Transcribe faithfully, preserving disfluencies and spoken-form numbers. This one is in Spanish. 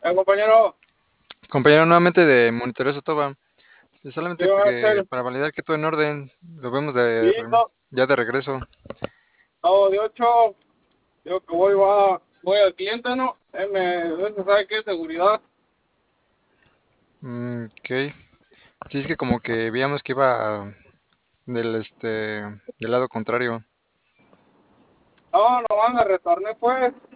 Eh, compañero, Compañero, nuevamente de Monitoreo Sotoba. Es ¿qué solamente va a que hacer? para validar que todo en orden, lo vemos de, Sí, no, ya de regreso. no, de ocho, digo que voy, va, voy al cliente, ¿no? Él me, él se sabe qué es seguridad. Mm, ok. Sí, es que como que veíamos que iba del este del lado contrario. No, nomás me retorné, pues.